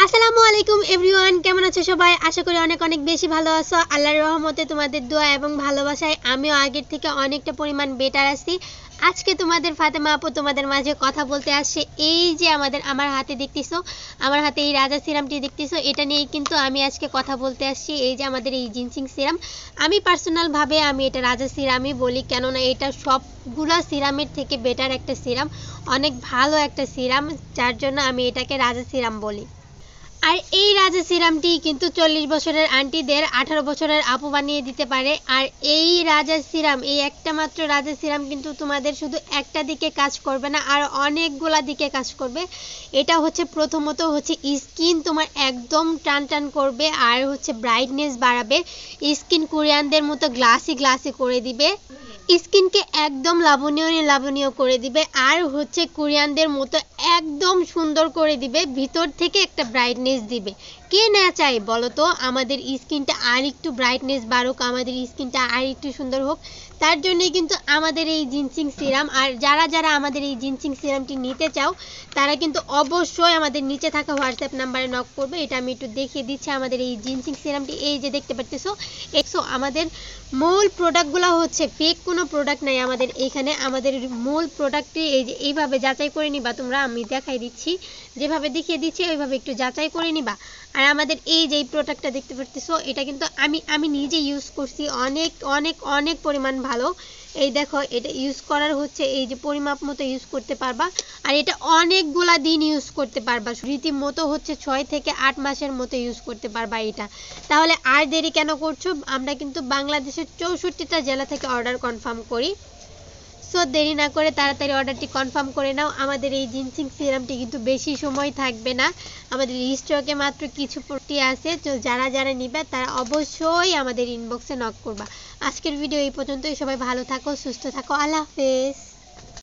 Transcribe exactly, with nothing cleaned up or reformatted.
আসসালামু আলাইকুম এভরিওয়ান, কেমন আছো সবাই? আশা করি অনেক অনেক বেশি ভালো আছো। আল্লাহর রহমতে তোমাদের দোয়া এবং ভালোবাসায় আমিও আগের থেকে অনেকটা পরিমাণ বেটার আছি। আজকে তোমাদের ফাতেমা আপু তোমাদের মাঝে কথা বলতে আসছে। এই যে আমাদের আমার হাতে দেখতেছো, আমার হাতে এই রাজা সিরামটি দেখতেছো, এটা নিয়েই কিন্তু আমি আজকে কথা বলতে আসছি। এই যে আমাদের এই জিনসিং সিরাম, আমি পার্সোনালভাবে আমি এটা রাজা সিরামই বলি, কেননা এটা সবগুলা সিরামের থেকে বেটার একটা সিরাম, অনেক ভালো একটা সিরাম, যার জন্য আমি এটাকে রাজা সিরাম বলি। আর এই রাজা সিরামটি কিন্তু চল্লিশ বছরের আন্টিদের আঠারো বছরের আপু বানিয়ে দিতে পারে। আর এই রাজা সিরাম, এই একটা মাত্র রাজা সিরাম কিন্তু তোমাদের শুধু একটা দিকে কাজ করবে না, আর অনেকগুলা দিকে কাজ করবে। এটা হচ্ছে প্রথমত হচ্ছে স্কিন তোমার একদম টান টান করবে, আর হচ্ছে ব্রাইটনেস বাড়াবে, স্কিন কোরিয়ানদের মতো গ্লাসি গ্লাসি করে দিবে, স্কিনকে একদম লাবণীয় লাবণীয় করে দিবে, আর হচ্ছে কোরিয়ানদের মতো একদম সুন্দর করে দিবে, ভিতর থেকে একটা ব্রাইটনেস দিবে। কে না চাই বলো তো আমাদের স্কিনটা আর একটু ব্রাইটনেস বাড়ুক, আমাদের স্কিনটা আর একটু সুন্দর হোক। তার জন্যই কিন্তু আমাদের এই জিনসিং সিরাম। আর যারা যারা আমাদের এই জিনসিং সিরামটি নিতে চাও তারা কিন্তু অবশ্যই আমাদের নিচে থাকা হোয়াটসঅ্যাপ নাম্বারে নক করবে। এটা আমি একটু দেখিয়ে দিচ্ছি আমাদের এই জিনসিং সিরামটি। এই যে দেখতে পাচ্ছ, একশো আমাদের মূল প্রোডাক্টগুলো হচ্ছে ফেক কোনো প্রোডাক্ট নাই আমাদের এখানে। আমাদের মূল প্রোডাক্টটি এই যে এইভাবে যাচাই করে নিবা তোমরা, আমি দেখাই দিচ্ছি, যেভাবে দেখিয়ে দিচ্ছি ওইভাবে একটু যাচাই করে নিবা। আর আমাদের এই যে প্রোডাক্টটা দেখতে পাচ্ছো, এটা কিন্তু আমি আমি নিজে ইউজ করছি, অনেক অনেক অনেক পরিমাণ ভালো। এই দেখো, এটা ইউজ করার হচ্ছে এই যে পরিমাপ মতো ইউজ করতে পারবা, আর এটা অনেকগুলা দিন ইউজ করতে পারবা, রীতিমতো হচ্ছে ছয় থেকে আট মাসের মতো ইউজ করতে পারবা এটা। তাহলে আর দেরি কেন করছো? আমরা কিন্তু বাংলাদেশের চৌষট্টিটা জেলা থেকে অর্ডার কনফার্ম করি। সো দেরি না করে তাড়াতাড়ি অর্ডারটি কনফার্ম করে নাও। আমাদের এই জিনসিং সিরামটি কিন্তু বেশি সময় থাকবে না, আমাদের স্টকে মাত্র কিছু প্রোডাক্টই আছে। তো যারা যারা নিবে তারা অবশ্যই আমাদের ইনবক্সে নক করবা। আজকের ভিডিও এই পর্যন্তই। সবাই ভালো থাকো, সুস্থ থাকো, আল্লাহ হাফেজ।